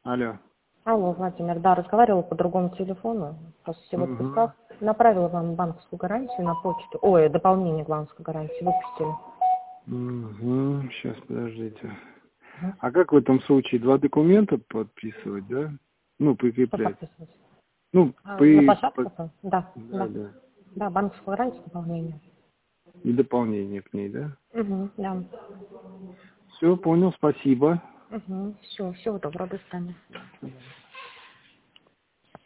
Алло. Алло, Владимир, да, разговаривала по другому телефону, просто сегодня списал. Направила вам банковскую гарантию на почту. Ой, дополнение к банковской гарантии выпустили. Сейчас, подождите. А как в этом случае? 2 документа подписывать, да? Ну, Что прикреплять. подписывать? Ну, На площадку? Да, Да, да. да. Да, банковскую гарантию дополнение. И дополнение к ней, да? Да. Все, понял, спасибо. Все, всего доброго, до свидания.